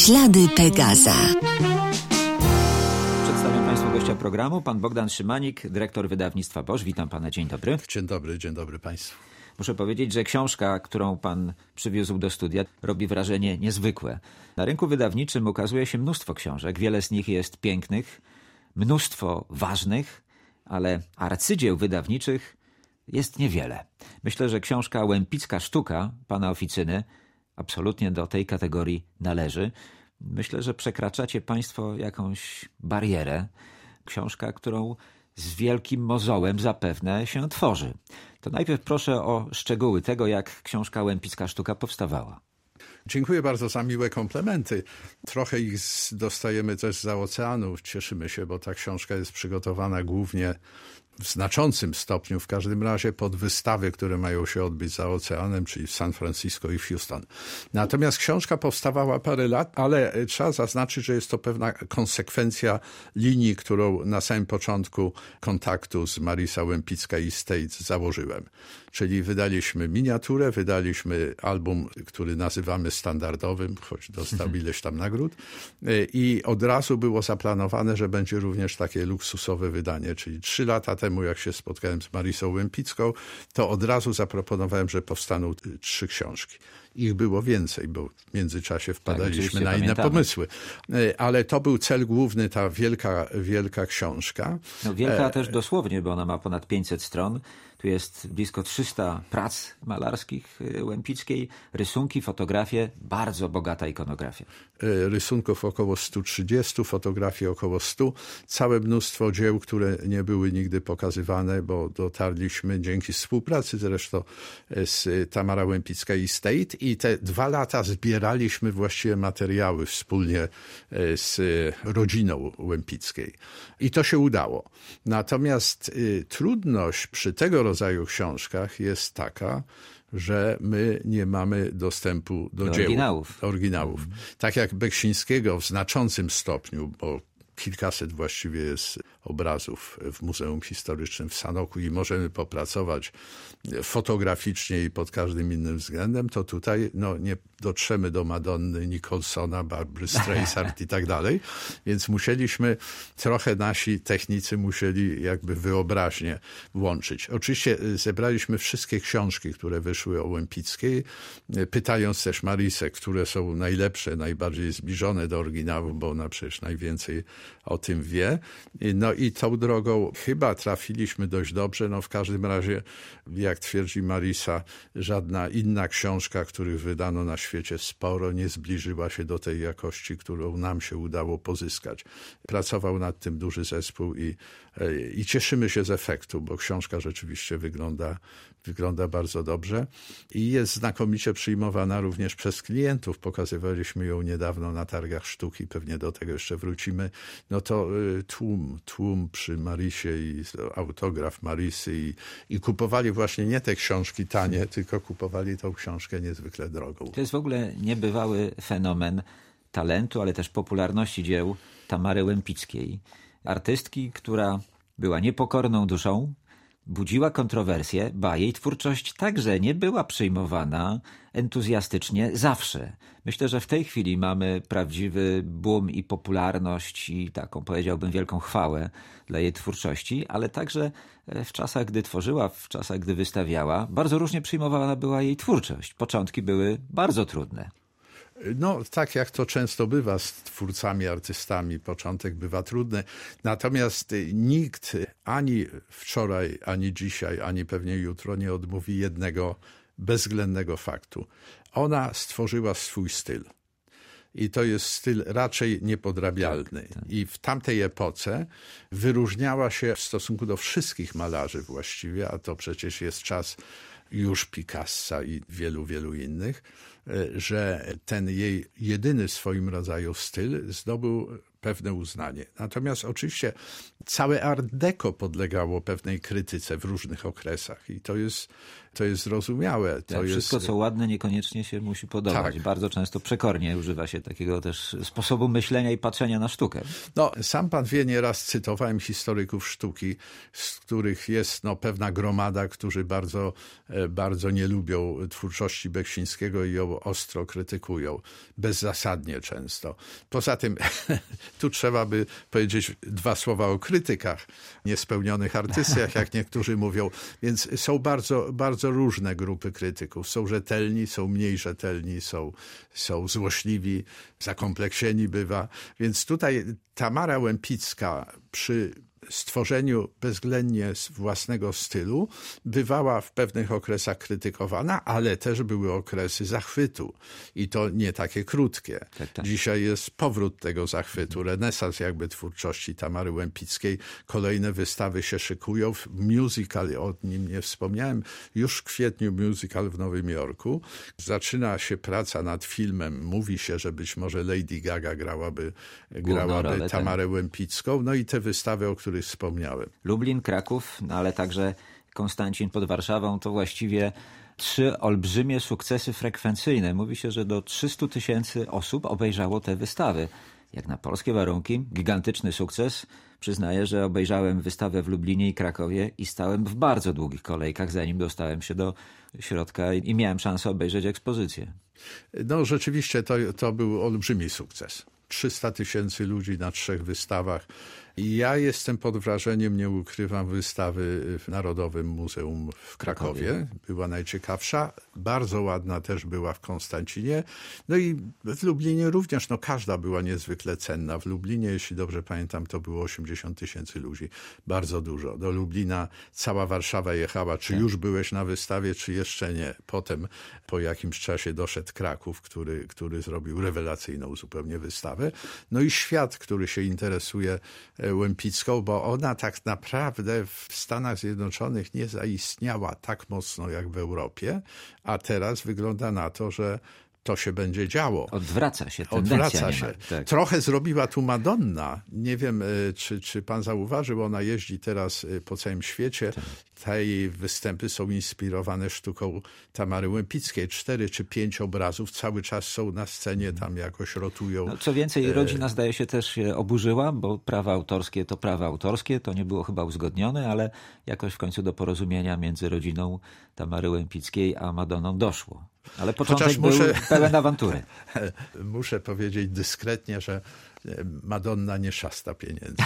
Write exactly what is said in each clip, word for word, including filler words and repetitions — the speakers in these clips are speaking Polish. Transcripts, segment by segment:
Ślady Pegaza. Przedstawiam Państwu gościa programu, pan Bogdan Szymanik, dyrektor wydawnictwa Bosch. Witam pana, dzień dobry. Dzień dobry, dzień dobry Państwu. Muszę powiedzieć, że książka, którą pan przywiózł do studia, robi wrażenie niezwykłe. Na rynku wydawniczym ukazuje się mnóstwo książek, wiele z nich jest pięknych, mnóstwo ważnych, ale arcydzieł wydawniczych jest niewiele. Myślę, że książka Łempicka Sztuka pana Oficyny absolutnie do tej kategorii należy. Myślę, że przekraczacie Państwo jakąś barierę. Książka, którą z wielkim mozołem zapewne się tworzy. To najpierw proszę o szczegóły tego, jak książka Łempicka Sztuka powstawała. Dziękuję bardzo za miłe komplementy. Trochę ich dostajemy też zza oceanu. Cieszymy się, bo ta książka jest przygotowana głównie w znaczącym stopniu, w każdym razie pod wystawy, które mają się odbyć za oceanem, czyli w San Francisco i w Houston. Natomiast książka powstawała parę lat, ale trzeba zaznaczyć, że jest to pewna konsekwencja linii, którą na samym początku kontaktu z Marisa Łempicka Estate założyłem. Czyli wydaliśmy miniaturę, wydaliśmy album, który nazywamy standardowym, choć dostał ileś tam nagród, i od razu było zaplanowane, że będzie również takie luksusowe wydanie, czyli trzy lata temu, jak się spotkałem z Marisą Łempicką, to od razu zaproponowałem, że powstaną trzy książki. Ich było więcej, bo w międzyczasie wpadaliśmy tak, na inne pamiętamy. pomysły. Ale to był cel główny, ta wielka, wielka książka. No wielka e... też dosłownie, bo ona ma ponad pięćset stron. Tu jest blisko trzysta prac malarskich Łempickiej, rysunki, fotografie, bardzo bogata ikonografia. Rysunków około sto trzydzieści, fotografii około stu. Całe mnóstwo dzieł, które nie były nigdy pokazywane, bo dotarliśmy dzięki współpracy zresztą z Tamara Łempicka Estate i te dwa lata zbieraliśmy właściwie materiały wspólnie z rodziną Łempickiej. I to się udało. Natomiast y, trudność przy tego rodzaju książkach jest taka, że my nie mamy dostępu do, do dzieł, oryginałów. Do oryginałów. Mm. Tak jak Beksińskiego w znaczącym stopniu, bo kilkaset właściwie jest obrazów w Muzeum Historycznym w Sanoku i możemy popracować fotograficznie i pod każdym innym względem, to tutaj no, nie dotrzemy do Madonny, Nicholsona, Barbry Streisand i tak dalej, więc musieliśmy, trochę nasi technicy musieli jakby wyobraźnię włączyć. Oczywiście zebraliśmy wszystkie książki, które wyszły o Łempickiej, pytając też Marisę, które są najlepsze, najbardziej zbliżone do oryginału, bo ona przecież najwięcej o tym wie. No i tą drogą chyba trafiliśmy dość dobrze. No w każdym razie, jak twierdzi Marisa, żadna inna książka, których wydano na świecie sporo, nie zbliżyła się do tej jakości, którą nam się udało pozyskać. Pracował nad tym duży zespół i, i cieszymy się z efektu, bo książka rzeczywiście wygląda, wygląda bardzo dobrze i jest znakomicie przyjmowana również przez klientów. Pokazywaliśmy ją niedawno na targach sztuki, pewnie do tego jeszcze wrócimy. No to tłum, tłum przy Marisie i autograf Marisy i, i kupowali właśnie nie te książki tanie, tylko kupowali tą książkę niezwykle drogą. To jest w ogóle niebywały fenomen talentu, ale też popularności dzieł Tamary Łempickiej. Artystki, która była niepokorną duszą, budziła kontrowersje, ba, jej twórczość także nie była przyjmowana entuzjastycznie zawsze. Myślę, że w tej chwili mamy prawdziwy boom i popularność i taką, powiedziałbym, wielką chwałę dla jej twórczości, ale także w czasach, gdy tworzyła, w czasach, gdy wystawiała, bardzo różnie przyjmowana była jej twórczość. Początki były bardzo trudne. No, tak jak to często bywa z twórcami, artystami, początek bywa trudny. Natomiast nikt ani wczoraj, ani dzisiaj, ani pewnie jutro nie odmówi jednego bezwzględnego faktu. Ona stworzyła swój styl. I to jest styl raczej niepodrabialny. Tak, tak. I w tamtej epoce wyróżniała się w stosunku do wszystkich malarzy właściwie, a to przecież jest czas już Picassa i wielu, wielu innych, że ten jej jedyny w swoim rodzaju styl zdobył pewne uznanie. Natomiast oczywiście całe Art Deco podlegało pewnej krytyce w różnych okresach i to jest, to jest zrozumiałe. To tak, wszystko, jest... co ładne, niekoniecznie się musi podobać. Tak. Bardzo często przekornie używa się takiego też sposobu myślenia i patrzenia na sztukę. No, sam pan wie, nieraz cytowałem historyków sztuki, z których jest no, pewna gromada, którzy bardzo, bardzo nie lubią twórczości Beksińskiego i ją ostro krytykują. Bezzasadnie często. Poza tym tu trzeba by powiedzieć dwa słowa o krytykach, niespełnionych artystach, jak niektórzy mówią. Więc są bardzo, bardzo różne grupy krytyków. Są rzetelni, są mniej rzetelni, są, są złośliwi, zakompleksieni bywa. Więc tutaj Tamara Łempicka przy stworzeniu bezwzględnie własnego stylu bywała w pewnych okresach krytykowana, ale też były okresy zachwytu i to nie takie krótkie. Tak, tak. Dzisiaj jest powrót tego zachwytu, renesans jakby twórczości Tamary Łempickiej. Kolejne wystawy się szykują. Musical, o nim nie wspomniałem, już w kwietniu musical w Nowym Jorku. Zaczyna się praca nad filmem. Mówi się, że być może Lady Gaga grałaby, grałaby rolę, Tamarę tak. Łempicką. No i te wystawy, o których wspomniałem. Lublin, Kraków, no ale także Konstancin pod Warszawą to właściwie trzy olbrzymie sukcesy frekwencyjne. Mówi się, że do trzystu tysięcy osób obejrzało te wystawy. Jak na polskie warunki, gigantyczny sukces. Przyznaję, że obejrzałem wystawę w Lublinie i Krakowie i stałem w bardzo długich kolejkach, zanim dostałem się do środka i miałem szansę obejrzeć ekspozycję. No rzeczywiście to, to był olbrzymi sukces. trzysta tysięcy ludzi na trzech wystawach. I ja jestem pod wrażeniem, nie ukrywam, wystawy w Narodowym Muzeum w Krakowie. Była najciekawsza. Bardzo ładna też była w Konstancinie. No i w Lublinie również, no każda była niezwykle cenna. W Lublinie, jeśli dobrze pamiętam, to było osiemdziesiąt tysięcy ludzi. Bardzo dużo. Do Lublina cała Warszawa jechała. Czy już byłeś na wystawie, czy jeszcze nie? Potem po jakimś czasie doszedł Kraków, który, który zrobił rewelacyjną zupełnie wystawę. No i świat, który się interesuje Łempicką, bo ona tak naprawdę w Stanach Zjednoczonych nie zaistniała tak mocno jak w Europie, a teraz wygląda na to, że to się będzie działo. Odwraca się tendencja. Odwraca się. Tak. Trochę zrobiła tu Madonna. Nie wiem, czy, czy pan zauważył, ona jeździ teraz po całym świecie. Tak. Te jej występy są inspirowane sztuką Tamary Łempickiej. Cztery czy pięć obrazów cały czas są na scenie, tam jakoś rotują. No, co więcej, rodzina zdaje się też się oburzyła, bo prawa autorskie to prawa autorskie. To nie było chyba uzgodnione, ale jakoś w końcu do porozumienia między rodziną Tamary Łempickiej a Madonną doszło. Ale początek Chociaż muszę, był pełen awantury. Muszę powiedzieć dyskretnie, że Madonna nie szasta pieniędzy.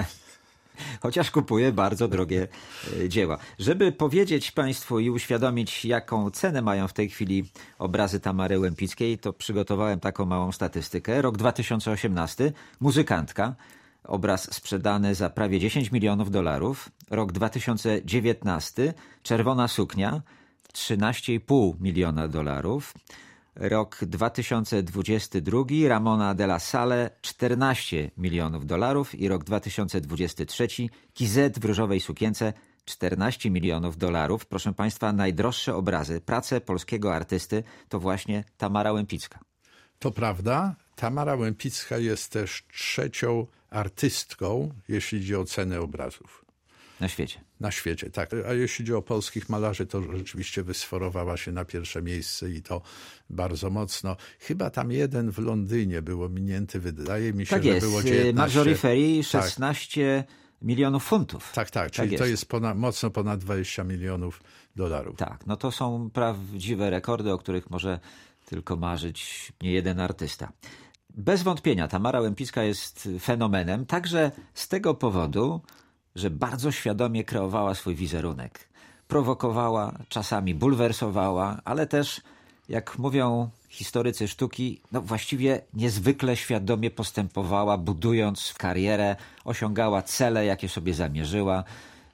Chociaż kupuje bardzo drogie dzieła. Żeby powiedzieć państwu i uświadomić, jaką cenę mają w tej chwili obrazy Tamary Łempickiej, to przygotowałem taką małą statystykę. Rok dwa tysiące osiemnasty, Muzykantka. Obraz sprzedany za prawie dziesięć milionów dolarów. Rok dwa tysiące dziewiętnasty, Czerwona suknia, trzynaście i pół miliona dolarów. Rok dwa tysiące dwudziesty drugi, Ramona de la Salle, czternaście milionów dolarów i rok dwa tysiące dwudziesty trzeci, Kizet w różowej sukience, czternaście milionów dolarów. Proszę państwa, najdroższe obrazy, prace polskiego artysty to właśnie Tamara Łempicka. To prawda. Tamara Łempicka jest też trzecią artystką, jeśli chodzi o cenę obrazów. Na świecie. Na świecie, tak. A jeśli chodzi o polskich malarzy, to rzeczywiście wysforowała się na pierwsze miejsce i to bardzo mocno. Chyba tam jeden w Londynie było minięty, wydaje mi się, tak że jest. było dziewiętnaście. Marjorie Ferry, szesnaście tak. milionów funtów. Tak, tak, czyli tak jest. To jest ponad, mocno ponad dwadzieścia milionów dolarów. Tak, no to są prawdziwe rekordy, o których może tylko marzyć nie jeden artysta. Bez wątpienia Tamara Łempicka jest fenomenem, także z tego powodu, że bardzo świadomie kreowała swój wizerunek. Prowokowała, czasami bulwersowała, ale też, jak mówią historycy sztuki, no właściwie niezwykle świadomie postępowała, budując karierę, osiągała cele, jakie sobie zamierzyła.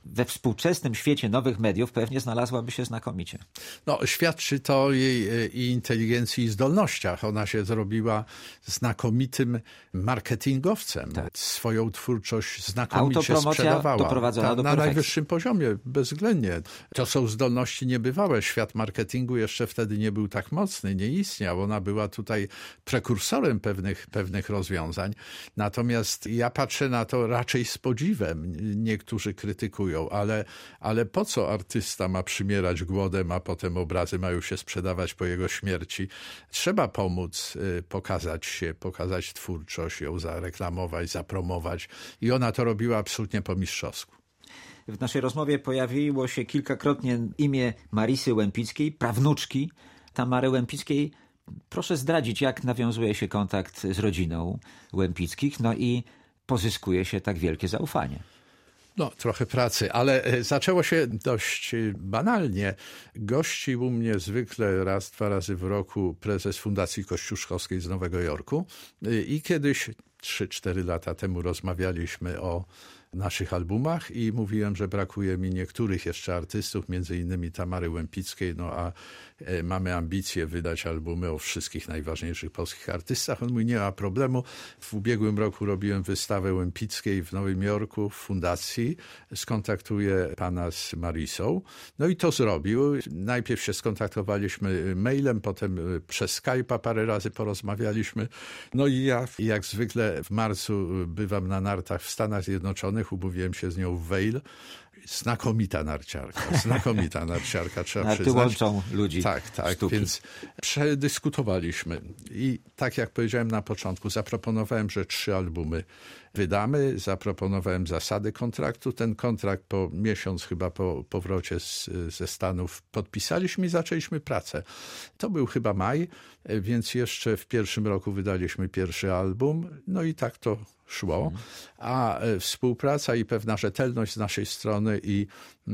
we współczesnym świecie nowych mediów pewnie znalazłaby się znakomicie. No, świadczy to o jej i inteligencji i zdolnościach. Ona się zrobiła znakomitym marketingowcem. Tak. Swoją twórczość znakomicie sprzedawała. Doprowadzona Ta, do na perfekcji. najwyższym poziomie, bezwzględnie. To są zdolności niebywałe. Świat marketingu jeszcze wtedy nie był tak mocny, nie istniał. Ona była tutaj prekursorem pewnych, pewnych rozwiązań. Natomiast ja patrzę na to raczej z podziwem. Niektórzy krytykują, ale, ale po co artysta ma przymierać głodem, a potem obrazy mają się sprzedawać po jego śmierci? Trzeba pomóc, pokazać się, pokazać twórczość, ją zareklamować, zapromować. I ona to robiła absolutnie po mistrzowsku. W naszej rozmowie pojawiło się kilkakrotnie imię Marisy Łempickiej, prawnuczki Tamary Łempickiej. Proszę zdradzić, jak nawiązuje się kontakt z rodziną Łempickich, no i pozyskuje się tak wielkie zaufanie. No, trochę pracy, ale zaczęło się dość banalnie. Gości u mnie zwykle raz, dwa razy w roku prezes Fundacji Kościuszkowskiej z Nowego Jorku i kiedyś, trzy, cztery lata temu rozmawialiśmy o naszych albumach i mówiłem, że brakuje mi niektórych jeszcze artystów, między innymi Tamary Łempickiej, no a mamy ambicje wydać albumy o wszystkich najważniejszych polskich artystach. On mówi, nie ma problemu. W ubiegłym roku robiłem wystawę Łempickiej w Nowym Jorku w fundacji. Skontaktuję pana z Marisą. No i to zrobił. Najpierw się skontaktowaliśmy mailem, potem przez Skype'a parę razy porozmawialiśmy. No i ja jak zwykle w marcu bywam na nartach w Stanach Zjednoczonych. Umówiłem się z nią w Vail. Znakomita narciarka, znakomita narciarka, trzeba Narty przyznać. łączą ludzi. Tak, tak, sztuki. Więc przedyskutowaliśmy i tak jak powiedziałem na początku, zaproponowałem, że trzy albumy wydamy, zaproponowałem zasady kontraktu. Ten kontrakt po miesiąc chyba po powrocie z, ze Stanów podpisaliśmy i zaczęliśmy pracę. To był chyba maj, więc jeszcze w pierwszym roku wydaliśmy pierwszy album, no i tak to szło, a współpraca i pewna rzetelność z naszej strony i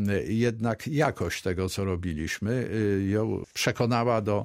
jednak jakość tego, co robiliśmy, ją przekonała do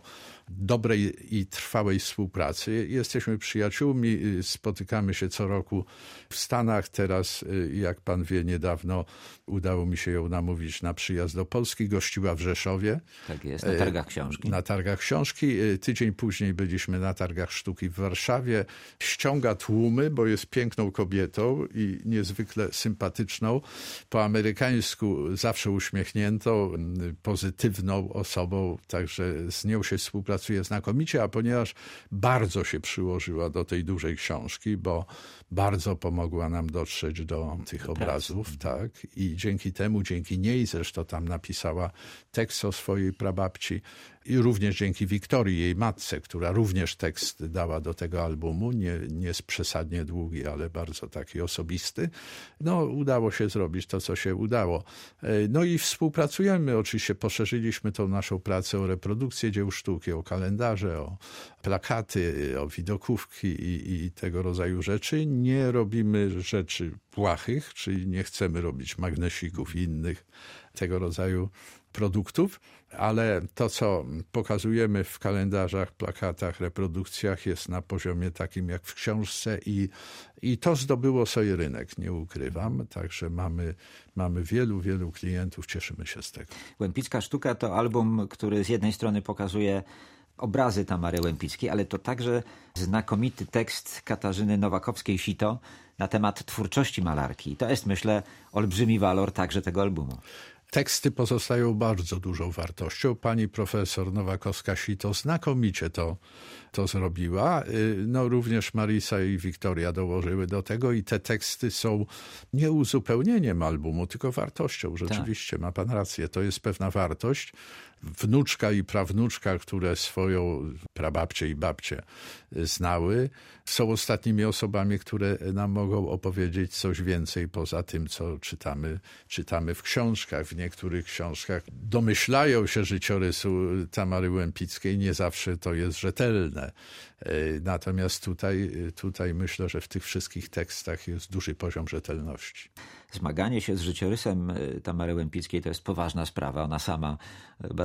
dobrej i trwałej współpracy. Jesteśmy przyjaciółmi, spotykamy się co roku w Stanach. Teraz, jak pan wie, niedawno udało mi się ją namówić na przyjazd do Polski. Gościła w Rzeszowie. Tak jest, na targach książki. Na targach książki. Tydzień później byliśmy na targach sztuki w Warszawie. Ściąga tłumy, bo jest piękną kobietą i niezwykle sympatyczną. Po amerykańsku zawsze uśmiechniętą, pozytywną osobą, także z nią się współpracuje znakomicie, a ponieważ bardzo się przyłożyła do tej dużej książki, bo bardzo pomogła nam dotrzeć do tych obrazów, tak, i dzięki temu, dzięki niej zresztą tam napisała tekst o swojej prababci i również dzięki Wiktorii, jej matce, która również tekst dała do tego albumu, nie, nie jest przesadnie długi, ale bardzo taki osobisty. No, udało się zrobić to, co się udało. No i współpracujemy, oczywiście poszerzyliśmy tą naszą pracę o reprodukcję dzieł sztuki, o kalendarze, o plakaty, o widokówki i, i tego rodzaju rzeczy. Nie robimy rzeczy błahych, czyli nie chcemy robić magnesików i innych tego rodzaju produktów, ale to, co pokazujemy w kalendarzach, plakatach, reprodukcjach, jest na poziomie takim jak w książce i, i to zdobyło sobie rynek, nie ukrywam. Także mamy, mamy wielu, wielu klientów, cieszymy się z tego. Łempicka sztuka to album, który z jednej strony pokazuje obrazy Tamary Łempickiej, ale to także znakomity tekst Katarzyny Nowakowskiej-Sito na temat twórczości malarki. I to jest, myślę, olbrzymi walor także tego albumu. Teksty pozostają bardzo dużą wartością. Pani profesor Nowakowska-Sito znakomicie to, to zrobiła. No, również Marisa i Wiktoria dołożyły do tego i te teksty są nie uzupełnieniem albumu, tylko wartością. Rzeczywiście, tak. Ma pan rację, to jest pewna wartość. Wnuczka i prawnuczka, które swoją prababcię i babcię znały, są ostatnimi osobami, które nam mogą opowiedzieć coś więcej poza tym, co czytamy, czytamy w książkach. W niektórych książkach domyślają się życiorysu Tamary Łempickiej, nie zawsze to jest rzetelne. Natomiast tutaj, tutaj myślę, że w tych wszystkich tekstach jest duży poziom rzetelności. Zmaganie się z życiorysem Tamary Łempickiej to jest poważna sprawa. Ona sama bardzo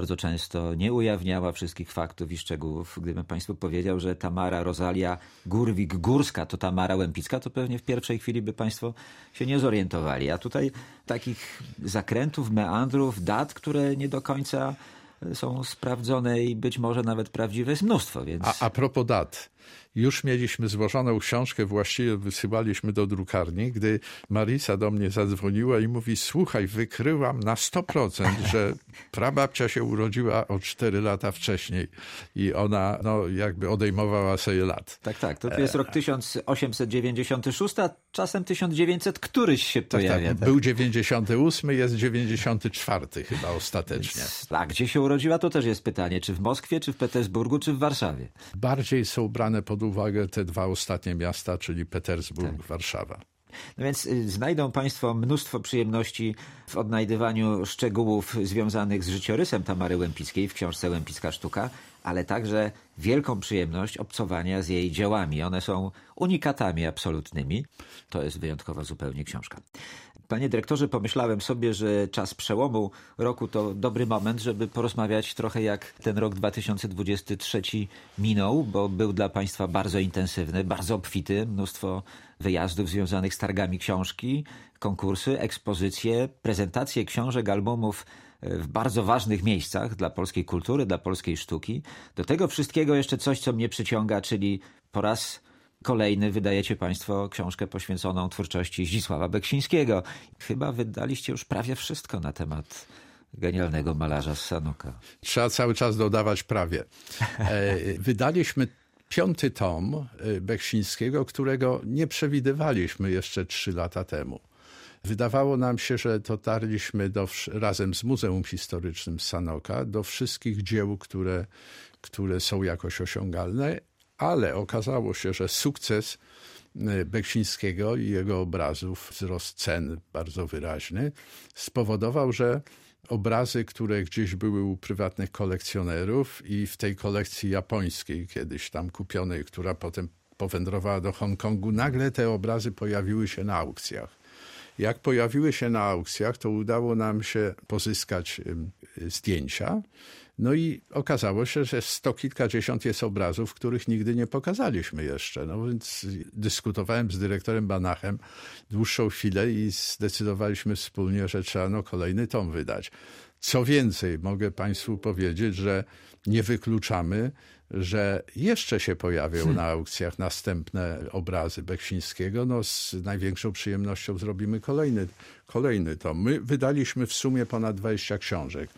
bardzo często nie ujawniała wszystkich faktów i szczegółów. Gdybym państwu powiedział, że Tamara Rosalia Górwik-Górska to Tamara Łempicka, to pewnie w pierwszej chwili by państwo się nie zorientowali. A tutaj takich zakrętów, meandrów, dat, które nie do końca są sprawdzone i być może nawet prawdziwe jest mnóstwo. Więc... A, a propos dat. Już mieliśmy złożoną książkę, właściwie wysyłaliśmy do drukarni, gdy Marisa do mnie zadzwoniła i mówi: słuchaj, wykryłam na sto procent, że prababcia się urodziła o cztery lata wcześniej i ona no, jakby odejmowała sobie lat. Tak, tak. To jest rok tysiąc osiemset dziewięćdziesiąty szósty, a czasem tysiąc dziewięćset któryś się pojawia. Tak, tak. Był dziewięćdziesiąty ósmy, jest dziewięćdziesiąty czwarty chyba ostatecznie. Więc, a gdzie się urodziła, to też jest pytanie. Czy w Moskwie, czy w Petersburgu, czy w Warszawie? Bardziej są brane pod uwagę te dwa ostatnie miasta, czyli Petersburg, tak. Warszawa. No więc y, znajdą państwo mnóstwo przyjemności w odnajdywaniu szczegółów związanych z życiorysem Tamary Łempickiej w książce Łempicka Sztuka, ale także wielką przyjemność obcowania z jej dziełami. One są unikatami absolutnymi. To jest wyjątkowa zupełnie książka. Panie dyrektorze, pomyślałem sobie, że czas przełomu roku to dobry moment, żeby porozmawiać trochę, jak ten rok dwa tysiące dwudziesty trzeci minął, bo był dla państwa bardzo intensywny, bardzo obfity, mnóstwo wyjazdów związanych z targami książki, konkursy, ekspozycje, prezentacje książek, albumów w bardzo ważnych miejscach dla polskiej kultury, dla polskiej sztuki. Do tego wszystkiego jeszcze coś, co mnie przyciąga, czyli po raz kolejny wydajecie państwo książkę poświęconą twórczości Zdzisława Beksińskiego. Chyba wydaliście już prawie wszystko na temat genialnego malarza z Sanoka. Trzeba cały czas dodawać prawie. Wydaliśmy piąty tom Beksińskiego, którego nie przewidywaliśmy jeszcze trzy lata temu. Wydawało nam się, że dotarliśmy do, razem z Muzeum Historycznym Sanoka do wszystkich dzieł, które, które są jakoś osiągalne, ale okazało się, że sukces Beksińskiego i jego obrazów, wzrost cen bardzo wyraźny, spowodował, że obrazy, które gdzieś były u prywatnych kolekcjonerów i w tej kolekcji japońskiej kiedyś tam kupionej, która potem powędrowała do Hongkongu, nagle te obrazy pojawiły się na aukcjach. Jak pojawiły się na aukcjach, to udało nam się pozyskać zdjęcia. No i okazało się, że sto kilkadziesiąt jest obrazów, których nigdy nie pokazaliśmy jeszcze. No więc dyskutowałem z dyrektorem Banachem dłuższą chwilę i zdecydowaliśmy wspólnie, że trzeba no kolejny tom wydać. Co więcej, mogę państwu powiedzieć, że nie wykluczamy, że jeszcze się pojawią hmm. na aukcjach następne obrazy Beksińskiego. No z największą przyjemnością zrobimy kolejny, kolejny tom. My wydaliśmy w sumie ponad dwadzieścia książek.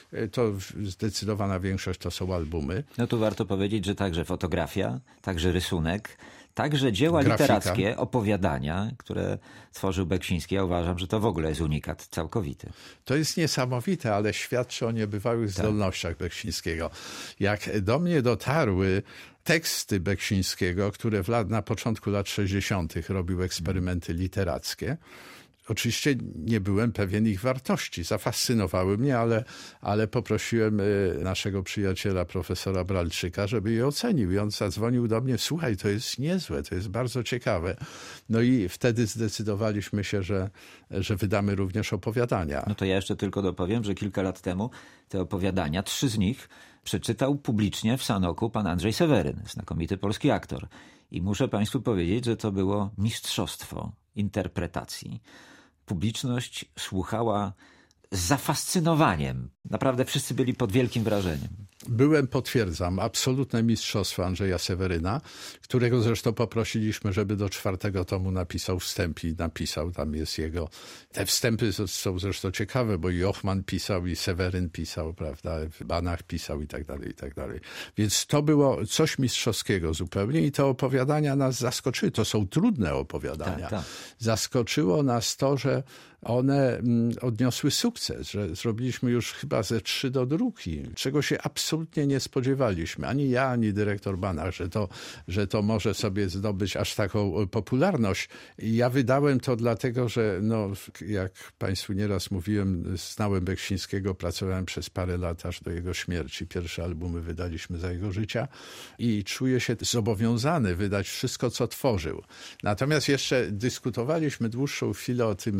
To zdecydowana większość to są albumy. No tu warto powiedzieć, że także fotografia, także rysunek, także dzieła Grafika. Literackie, opowiadania, które tworzył Beksiński. Ja uważam, że to w ogóle jest unikat całkowity. To jest niesamowite, ale świadczy o niebywałych tak. zdolnościach Beksińskiego. Jak do mnie dotarły teksty Beksińskiego, które w lat, na początku lat sześćdziesiątych robił eksperymenty literackie, oczywiście nie byłem pewien ich wartości. Zafascynowały mnie, ale, ale poprosiłem naszego przyjaciela, profesora Bralczyka, żeby je ocenił. I on zadzwonił do mnie: słuchaj, to jest niezłe, to jest bardzo ciekawe. No i wtedy zdecydowaliśmy się, że, że wydamy również opowiadania. No to ja jeszcze tylko dopowiem, że kilka lat temu te opowiadania, trzy z nich przeczytał publicznie w Sanoku pan Andrzej Seweryn, znakomity polski aktor. I muszę państwu powiedzieć, że to było mistrzostwo interpretacji. Publiczność słuchała z zafascynowaniem. Naprawdę wszyscy byli pod wielkim wrażeniem. Byłem, potwierdzam, absolutne mistrzostwo Andrzeja Seweryna, którego zresztą poprosiliśmy, żeby do czwartego tomu napisał wstęp i napisał. Tam jest jego... Te wstępy są zresztą ciekawe, bo i Ochman pisał, i Seweryn pisał, prawda, Banach pisał i tak dalej, i tak dalej. Więc to było coś mistrzowskiego zupełnie i te opowiadania nas zaskoczyły. To są trudne opowiadania. Tak, tak. Zaskoczyło nas to, że one odniosły sukces, że zrobiliśmy już chyba ze trzy do druki, czego się absolutnie nie spodziewaliśmy. Ani ja, ani dyrektor Banach, że to, że to może sobie zdobyć aż taką popularność. I ja wydałem to dlatego, że no, jak państwu nieraz mówiłem, znałem Beksińskiego, pracowałem przez parę lat aż do jego śmierci. Pierwsze albumy wydaliśmy za jego życia i czuję się zobowiązany wydać wszystko, co tworzył. Natomiast jeszcze dyskutowaliśmy dłuższą chwilę o tym,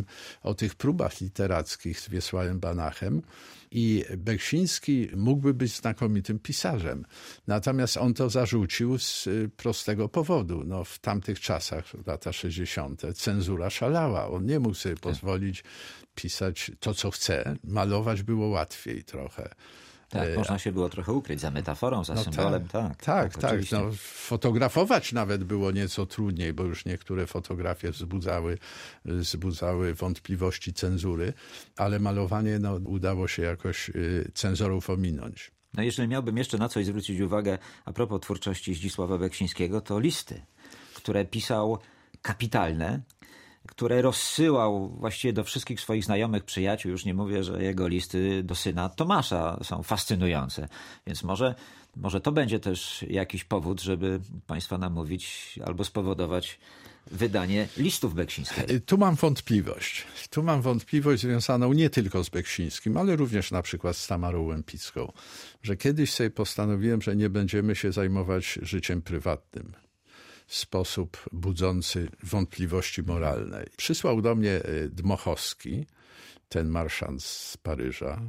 o tych próbach literackich z Wiesławem Banachem i Beksiński mógłby być znakomitym pisarzem. Natomiast on to zarzucił z prostego powodu. No, w tamtych czasach, lata sześćdziesiąte, cenzura szalała. On nie mógł sobie pozwolić pisać to, co chce. Malować było łatwiej trochę. Tak, można się było trochę ukryć za metaforą, za no symbolem. Tak, tak, tak. tak, tak. No, fotografować nawet było nieco trudniej, bo już niektóre fotografie wzbudzały, wzbudzały wątpliwości cenzury, ale malowanie no, udało się jakoś y, cenzorów ominąć. No jeżeli miałbym jeszcze na coś zwrócić uwagę a propos twórczości Zdzisława Beksińskiego, to listy, które pisał kapitalne, które rozsyłał właściwie do wszystkich swoich znajomych, przyjaciół. Już nie mówię, że jego listy do syna Tomasza są fascynujące. Więc może, może to będzie też jakiś powód, żeby państwa namówić albo spowodować wydanie listów Beksińskiego. Tu mam wątpliwość. Tu mam wątpliwość związaną nie tylko z Beksińskim, ale również na przykład z Tamarą Łępicką, że kiedyś sobie postanowiłem, że nie będziemy się zajmować życiem prywatnym w sposób budzący wątpliwości moralne. Przysłał do mnie Dmochowski, ten marszant z Paryża,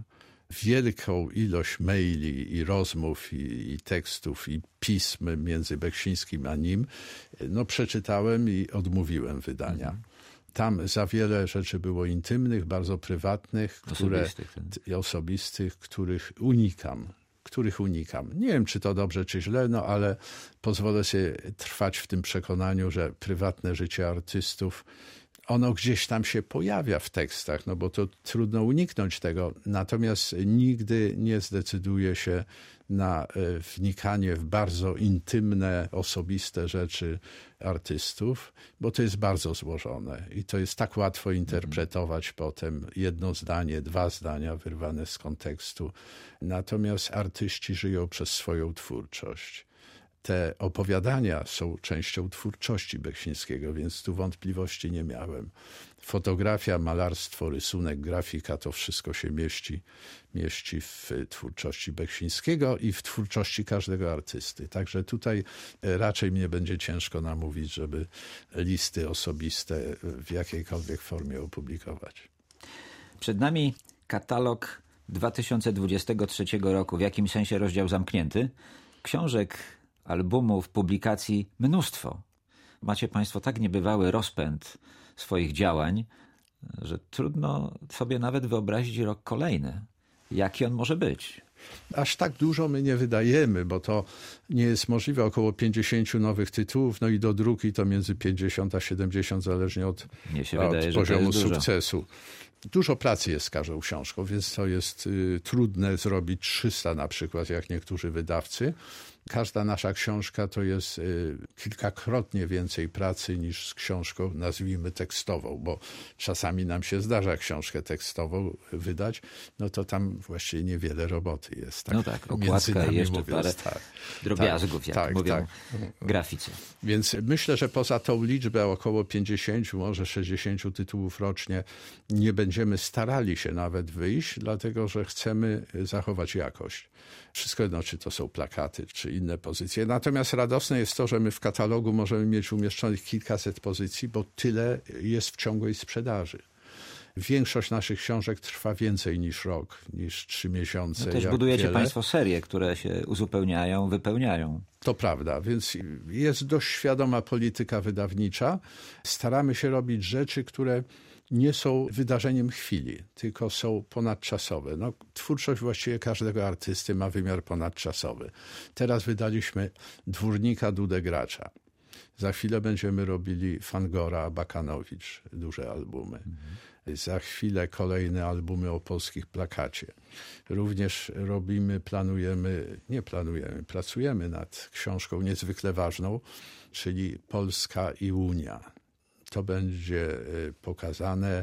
wielką ilość maili i rozmów i, i tekstów i pism między Beksińskim a nim. No przeczytałem i odmówiłem wydania. Mhm. Tam za wiele rzeczy było intymnych, bardzo prywatnych, osobistych, które, tak. osobistych, których unikam. których unikam. Nie wiem, czy to dobrze, czy źle, no ale pozwolę sobie trwać w tym przekonaniu, że prywatne życie artystów, ono gdzieś tam się pojawia w tekstach, no bo to trudno uniknąć tego. Natomiast nigdy nie zdecyduje się na wnikanie w bardzo intymne, osobiste rzeczy artystów, bo to jest bardzo złożone i to jest tak łatwo interpretować mm. potem jedno zdanie, dwa zdania wyrwane z kontekstu. Natomiast artyści żyją przez swoją twórczość. Te opowiadania są częścią twórczości Beksińskiego, więc tu wątpliwości nie miałem. Fotografia, malarstwo, rysunek, grafika, to wszystko się mieści, mieści w twórczości Beksińskiego i w twórczości każdego artysty. Także tutaj raczej mnie będzie ciężko namówić, żeby listy osobiste w jakiejkolwiek formie opublikować. Przed nami katalog dwa tysiące dwudziestego trzeciego roku, w jakimś sensie rozdział zamknięty. Książek, albumów, publikacji mnóstwo. Macie państwo tak niebywały rozpęd swoich działań, że trudno sobie nawet wyobrazić rok kolejny. Jaki on może być? Aż tak dużo my nie wydajemy, bo to nie jest możliwe. Około pięćdziesięciu nowych tytułów, no i do druki to między pięćdziesiąt a siedemdziesiąt, zależnie od, Mnie się wydaje, od że poziomu to jest sukcesu. Dużo. Dużo pracy jest z każdą książką, więc to jest y, trudne zrobić trzysta na przykład, jak niektórzy wydawcy. Każda nasza książka to jest y, kilkakrotnie więcej pracy niż z książką, nazwijmy, tekstową, bo czasami nam się zdarza książkę tekstową wydać, no to tam właściwie niewiele roboty jest. Tak, no tak, okładka i jeszcze mówiąc, parę tak, drobiazgów, tak, jak tak, mówią tak. graficy. Więc myślę, że poza tą liczbę około pięćdziesięciu, może sześćdziesięciu tytułów rocznie nie będziemy starali się nawet wyjść, dlatego że chcemy zachować jakość. Wszystko jedno, czy to są plakaty, czy inne pozycje. Natomiast radosne jest to, że my w katalogu możemy mieć umieszczonych kilkaset pozycji, bo tyle jest w ciągłej sprzedaży. Większość naszych książek trwa więcej niż rok, niż trzy miesiące. No też budujecie wiele. Państwo serie, które się uzupełniają, wypełniają. To prawda, więc jest dość świadoma polityka wydawnicza. Staramy się robić rzeczy, które nie są wydarzeniem chwili, tylko są ponadczasowe. No, twórczość właściwie każdego artysty ma wymiar ponadczasowy. Teraz wydaliśmy Dwórnika Dudę Gracza. Za chwilę będziemy robili Fangora, Bakanowicz, duże albumy. Mhm. Za chwilę kolejne albumy o polskich plakacie. Również robimy, planujemy, nie planujemy, pracujemy nad książką niezwykle ważną, czyli Polska i Unia. To będzie pokazane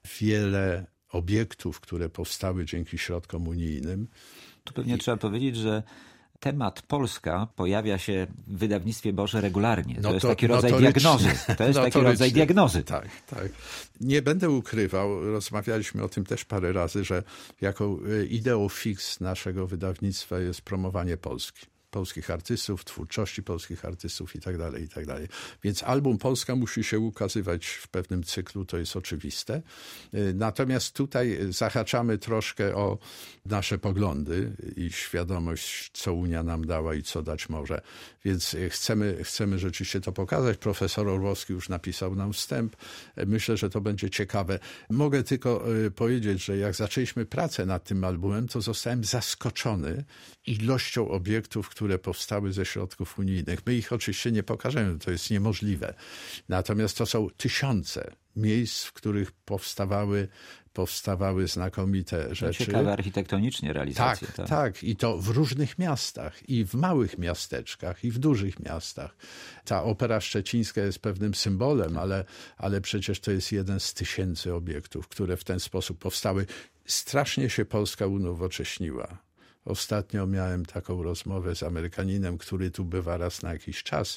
wiele obiektów, które powstały dzięki środkom unijnym. Tu pewnie I... trzeba powiedzieć, że temat Polska pojawia się w wydawnictwie Boże regularnie. To, no to jest taki rodzaj diagnozy. To jest taki rodzaj diagnozy. Tak, tak. Nie będę ukrywał, rozmawialiśmy o tym też parę razy, że jako ideą fix naszego wydawnictwa jest promowanie Polski. polskich artystów, twórczości polskich artystów i tak dalej, i tak dalej. Więc album Polska musi się ukazywać w pewnym cyklu, to jest oczywiste. Natomiast tutaj zahaczamy troszkę o nasze poglądy i świadomość, co Unia nam dała i co dać może. Więc chcemy, chcemy rzeczywiście to pokazać. Profesor Orłowski już napisał nam wstęp. Myślę, że to będzie ciekawe. Mogę tylko powiedzieć, że jak zaczęliśmy pracę nad tym albumem, to zostałem zaskoczony ilością obiektów, które powstały ze środków unijnych. My ich oczywiście nie pokażemy, to jest niemożliwe. Natomiast to są tysiące miejsc, w których powstawały powstawały znakomite rzeczy. Ciekawe architektonicznie realizacje. Tak, tak, tak. I to w różnych miastach. I w małych miasteczkach, i w dużych miastach. Ta Opera Szczecińska jest pewnym symbolem, ale, ale przecież to jest jeden z tysięcy obiektów, które w ten sposób powstały. Strasznie się Polska unowocześniła. Ostatnio miałem taką rozmowę z Amerykaninem, który tu bywa raz na jakiś czas.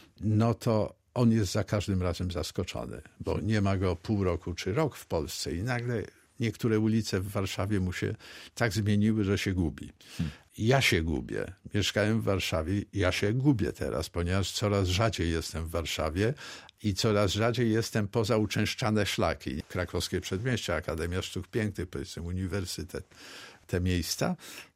No to on jest za każdym razem zaskoczony, bo nie ma go pół roku czy rok w Polsce i nagle niektóre ulice w Warszawie mu się tak zmieniły, że się gubi. Ja się gubię. Mieszkałem w Warszawie, ja się gubię teraz, ponieważ coraz rzadziej jestem w Warszawie i coraz rzadziej jestem poza uczęszczane szlaki. Krakowskie Przedmieście, Akademia Sztuk Pięknych, powiedzmy Uniwersytet, te miejsca,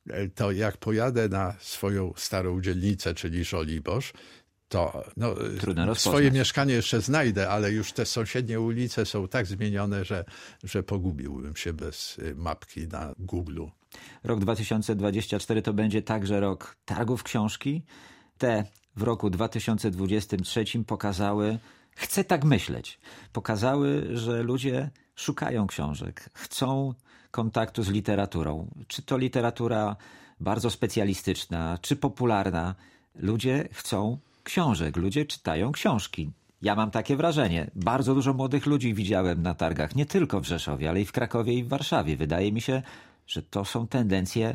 to jak pojadę na swoją starą dzielnicę, czyli Żoliborz, to no, swoje mieszkanie jeszcze znajdę, ale już te sąsiednie ulice są tak zmienione, że, że pogubiłbym się bez mapki na Google'u. Rok dwa tysiące dwudziesty czwarty to będzie także rok targów książki. Te w roku dwa tysiące dwudziestym trzecim pokazały, chcę tak myśleć, pokazały, że ludzie szukają książek, chcą kontaktu z literaturą. Czy to literatura bardzo specjalistyczna, czy popularna. Ludzie chcą książek, ludzie czytają książki. Ja mam takie wrażenie. Bardzo dużo młodych ludzi widziałem na targach, nie tylko w Rzeszowie, ale i w Krakowie i w Warszawie. Wydaje mi się, że to są tendencje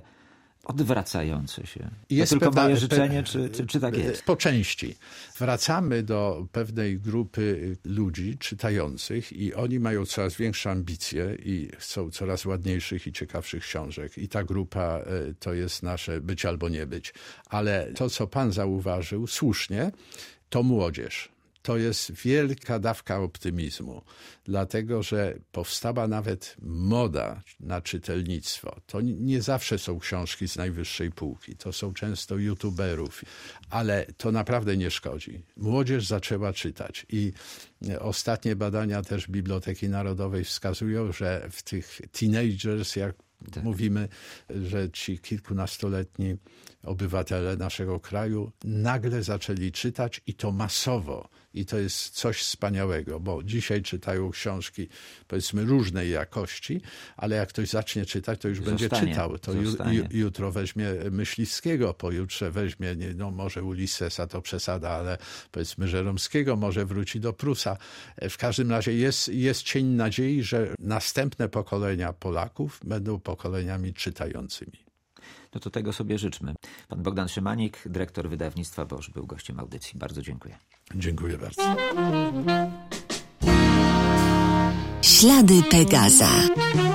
odwracające się. Jest to tylko pewna, moje życzenie, pe, czy, czy, czy tak jest? Po części. Wracamy do pewnej grupy ludzi czytających i oni mają coraz większe ambicje i chcą coraz ładniejszych i ciekawszych książek. I ta grupa to jest nasze być albo nie być. Ale to, co pan zauważył słusznie, to młodzież. To jest wielka dawka optymizmu, dlatego że powstała nawet moda na czytelnictwo. To nie zawsze są książki z najwyższej półki, to są często youtuberów, ale to naprawdę nie szkodzi. Młodzież zaczęła czytać i ostatnie badania też Biblioteki Narodowej wskazują, że w tych teenagers, jak tak mówimy, że ci kilkunastoletni obywatele naszego kraju nagle zaczęli czytać i to masowo. I to jest coś wspaniałego, bo dzisiaj czytają książki, powiedzmy, różnej jakości, ale jak ktoś zacznie czytać, to już zostanie, będzie czytał. To ju, ju, jutro weźmie Myśliwskiego, pojutrze weźmie, nie, no może Ulyssesa, to przesada, ale powiedzmy Żeromskiego, może wróci do Prusa. W każdym razie jest, jest cień nadziei, że następne pokolenia Polaków będą pokoleniami czytającymi. No to tego sobie życzmy. Pan Bogdan Szymanik, dyrektor wydawnictwa Bosch, był gościem audycji. Bardzo dziękuję. Dziękuję bardzo. Ślady Pegaza.